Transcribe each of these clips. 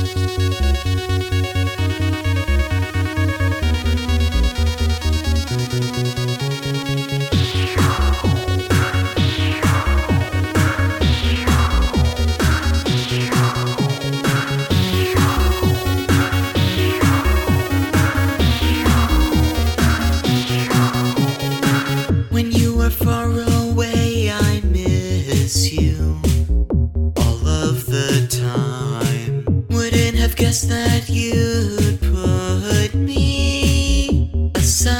When you are far away, I miss you all of the time. Wouldn't have guessed that you'd put me aside.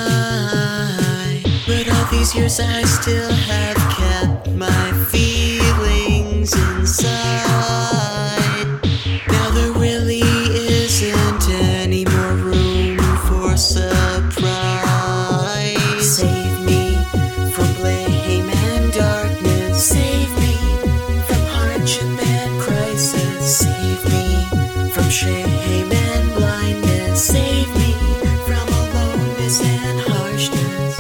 But all these years I still have kept my feelings inside. Now there really isn't any more room for surprise. Save me from blame and darkness. Save me from hardship and crisis. Save me from shame and blindness. Save me from aloneness and harshness.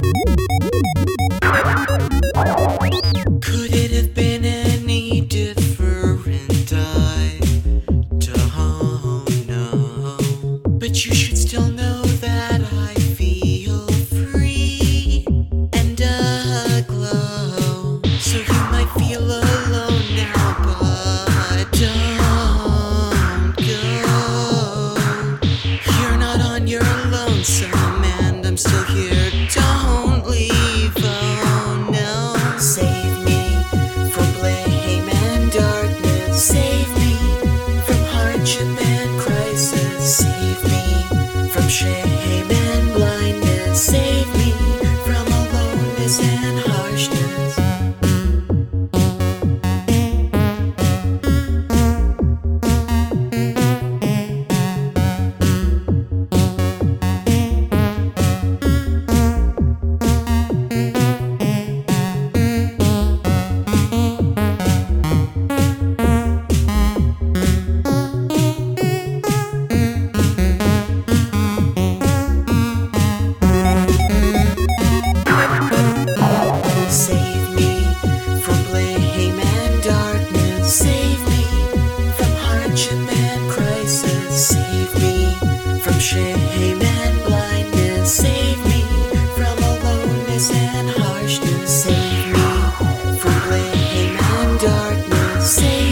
Could it have been any different? I don't know. But you should still know that I feel free and aglow. So you might feel alone now, but don't go. You're not on your lonesome, and I'm still here. Don't leave, oh no. Save me from blame and darkness. Save me from hardship and crisis. Save me from shame and blindness. Save me from aloneness and harshness. Save me from blame and darkness. Save me from hardship and crisis. Save me from shame and blindness. Save me from aloneness and harshness. Save me from blame and darkness. Save